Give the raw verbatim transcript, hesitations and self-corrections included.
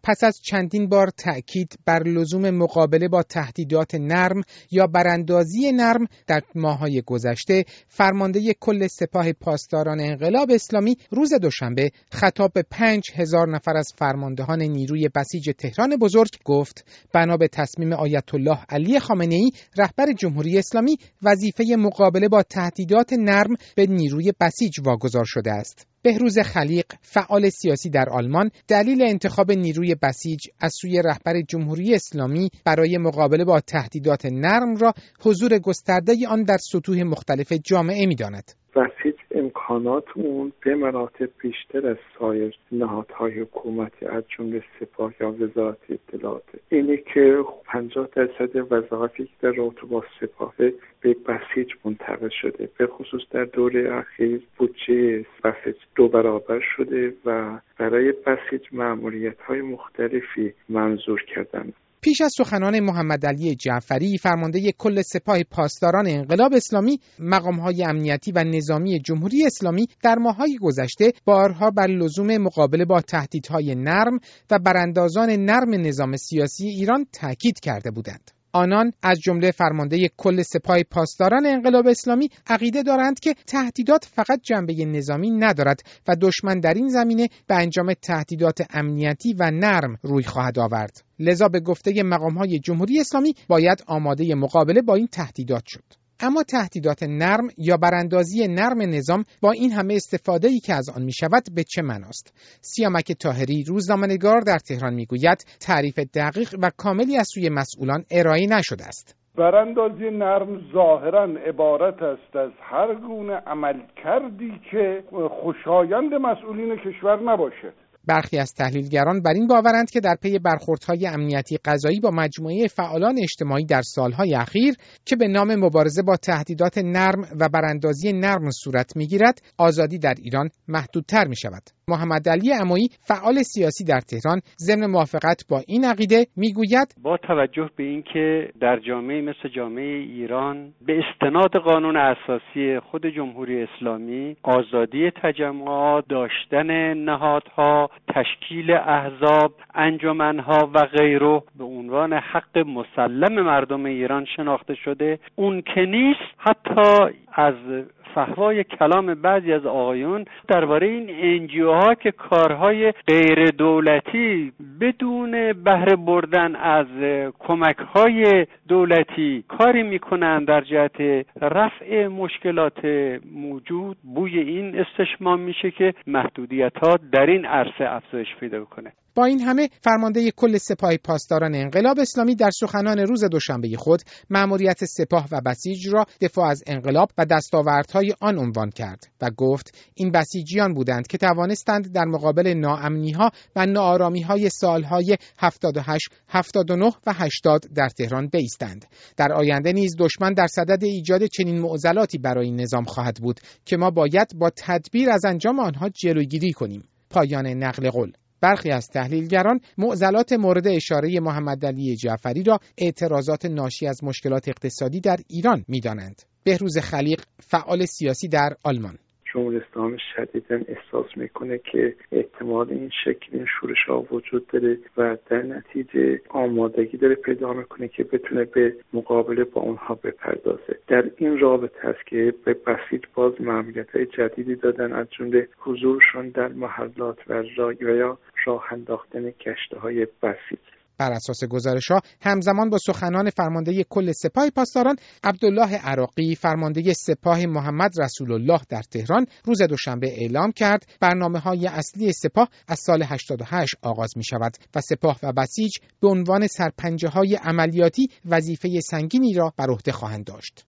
پس از چندین بار تأکید بر لزوم مقابله با تهدیدات نرم یا براندازی نرم در ماه‌های گذشته، فرمانده کل سپاه پاسداران انقلاب اسلامی روز دوشنبه خطاب به پنج هزار نفر از فرماندهان نیروی بسیج تهران بزرگ گفت بنا به تصمیم آیت الله علی خامنه‌ای رهبر جمهوری اسلامی وظیفه مقابله با تهدیدات نرم به نیروی بسیج واگذار شده است. بهروز خلیق، فعال سیاسی در آلمان، دلیل انتخاب نیروی بسیج از سوی رهبر جمهوری اسلامی برای مقابله با تهدیدات نرم را حضور گسترده آن در سطوح مختلف جامعه می‌داند. بسیج امکانات اون به مراتب بیشتر از سایر نهادهای حکومتی از جمله سپاه یا وزارت اطلاعات. اینه که پنجاه درصد وظایفی که در رابطه با سپاه به بسیج منتقل شده، به خصوص در دوره اخیر بودجه بسیج دو برابر شده و برای بسیج مأموریت‌های مختلفی منظور کردند. پیش از سخنان محمد علی جعفری، فرمانده کل سپاه پاسداران انقلاب اسلامی، مقام‌های امنیتی و نظامی جمهوری اسلامی در ماه‌های گذشته بارها بر لزوم مقابله با تهدیدهای نرم و براندازان نرم نظام سیاسی ایران تاکید کرده بودند. آنان از جمله فرمانده کل سپاه پاسداران انقلاب اسلامی عقیده دارند که تهدیدات فقط جنبه نظامی ندارد و دشمن در این زمینه به انجام تهدیدات امنیتی و نرم روی خواهد آورد. لذا به گفته مقام‌های جمهوری اسلامی باید آماده مقابله با این تهدیدات شد. اما تهدیدات نرم یا براندازی نرم نظام با این همه استفاده‌ای که از آن می‌شود به چه معناست؟ سیامک طاهری، روزنامه‌نگار در تهران می‌گوید تعریف دقیق و کاملی از سوی مسئولان ارائه نشده است. براندازی نرم ظاهراً عبارت است از هر گونه عملکردی که خوشایند مسئولین کشور نباشد. برخی از تحلیلگران بر این باورند که در پی برخوردهای امنیتی قضایی با مجموعه فعالان اجتماعی در سالهای اخیر که به نام مبارزه با تهدیدات نرم و براندازی نرم صورت می‌گیرد، آزادی در ایران محدودتر می‌شود. محمد علی عمویی، فعال سیاسی در تهران، ضمن موافقت با این عقیده میگوید با توجه به اینکه در جامعه مثل جامعه ایران به استناد قانون اساسی خود جمهوری اسلامی آزادی تجمعات، داشتن نهادها، تشکیل احزاب، انجمنها و غیره به عنوان حق مسلم مردم ایران شناخته شده، اون که نیست حتی از فحوای کلام بعضی از آقایون درباره این انجیوها که کارهای غیر دولتی بدون بهره بردن از کمک‌های دولتی کاری میکنن در جهت رفع مشکلات موجود، بوی این استشمام میشه که محدودیت‌ها در این عرصه افزایش پیدا کنه. با این همه فرمانده کل سپاه پاسداران انقلاب اسلامی در سخنان روز دوشنبه خود مأموریت سپاه و بسیج را دفاع از انقلاب و دستاوردهای آن عنوان کرد و گفت این بسیجیان بودند که توانستند در مقابل ناامنی‌ها و ناآرامی‌های سالهای هفتاد و هشت، هفتاد و نه و هشتاد در تهران بایستند. در آینده نیز دشمن در صدد ایجاد چنین معضلاتی برای نظام خواهد بود که ما باید با تدبیر از انجام آنها جلوگیری کنیم. پایان نقل قول. برخی از تحلیلگران معضلات مورد اشاره محمد علی جعفری را اعتراضات ناشی از مشکلات اقتصادی در ایران می‌دانند. بهروز خلیق، فعال سیاسی در آلمان: جمهوری اسلامی شدیداً احساس میکنه که احتمال این شکل این شورش ها وجود داره و در نتیجه آمادگی داره پیدا میکنه که بتونه به مقابله با اونها بپردازه. در این رابطه است که به بسیج باز مأموریت‌های جدیدی دادن، از جمله حضورشون در محلات و یا راه انداختن گشت‌های بسیج. بر اساس گزارش‌ها همزمان با سخنان فرمانده کل سپاه پاسداران عبدالله عراقی، فرمانده سپاه محمد رسول الله در تهران روز دوشنبه اعلام کرد برنامه‌های اصلی سپاه از سال هشتاد و هشت آغاز می‌شود و سپاه و بسیج به عنوان سرپنجه‌های عملیاتی وظیفه سنگینی را بر عهده خواهند داشت.